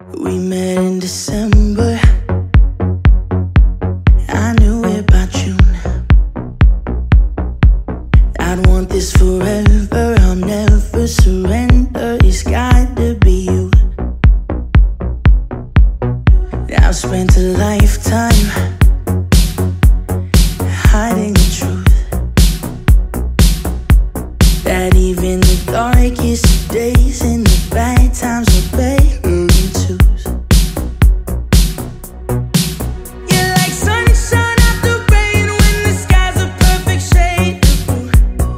We met in December. I knew it by June. I'd want this forever. I'll never surrender. It's got to be you. I've spent a lifetime hiding the truth, that even the darkest days and the bad times are better than twos. You're like sunshine after rain when the sky's a perfect shade of blue.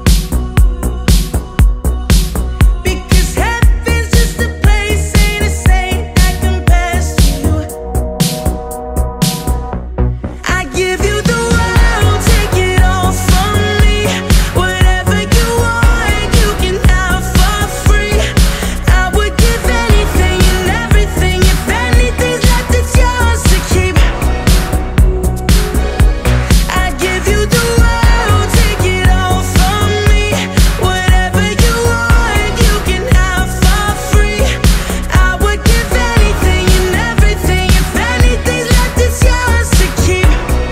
Because heaven's just a place, ain't a saint that compares to you. I give you the world, take it all from me. Whatever you want, you can have for free. I would give anything and everything. If anything's left, it's yours to keep. I give you the world, take it all from me. Whatever you want, you can have for free. I would give anything and everything. If anything's left, it's yours to keep.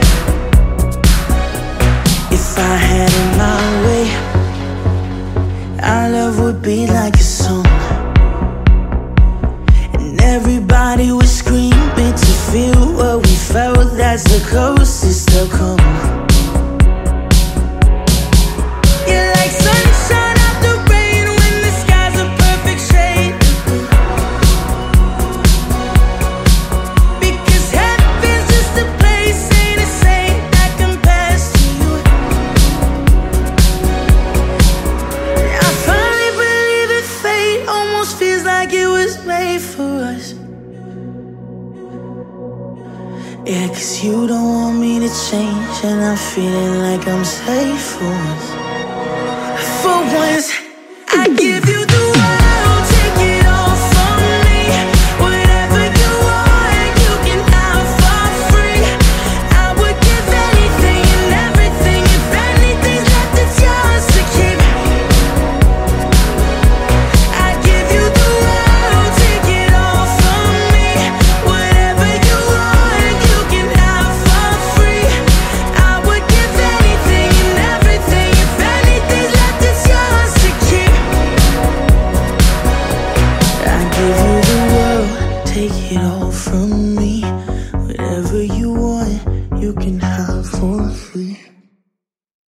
If I had it my way, our love would be like a song, and everybody would scream it to feel what we felt. That's the closest they'll come. You're like sunshine after rain when the sky's a perfect shade of blue. Because heaven's just a place, ain't a saint that compares to you. I finally believe that fate almost feels like it was made for us. Yeah, 'cause you don't want me to change, and I'm feeling like I'm safe for once. For once.